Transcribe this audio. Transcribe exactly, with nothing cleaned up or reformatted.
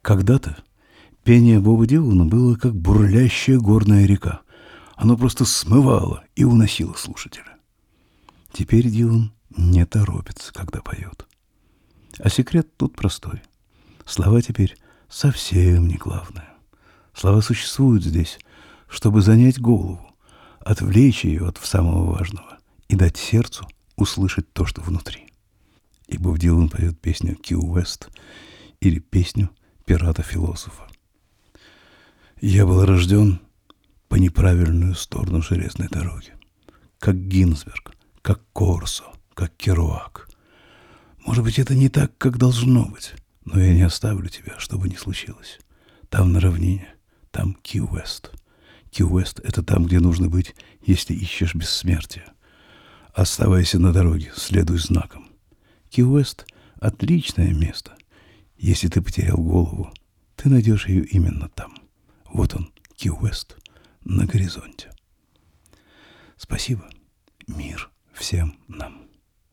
Когда-то пение Боба Дилана было как бурлящая горная река. Оно просто смывало и уносило слушателя. Теперь Дилан не торопится, когда поет. А секрет тут простой. Слова теперь совсем не главное. Слова существуют здесь, чтобы занять голову, отвлечь ее от самого важного и дать сердцу услышать то, что внутри. И Боб Дилан поет песню «Ки Уэст» или песню «Пирата-философа». Я был рожден по неправильную сторону железной дороги, как Гинзбург, как Корсо, как Керуак. Может быть, это не так, как должно быть, но я не оставлю тебя, что бы ни случилось. Там на равнине, там Ки Уэст. Ки Уэст — это там, где нужно быть, если ищешь бессмертия. Оставайся на дороге, следуй знакам. Ки Уэст — отличное место. Если ты потерял голову, ты найдешь ее именно там. Вот он, Ки Уэст, на горизонте. Спасибо. Мир всем нам.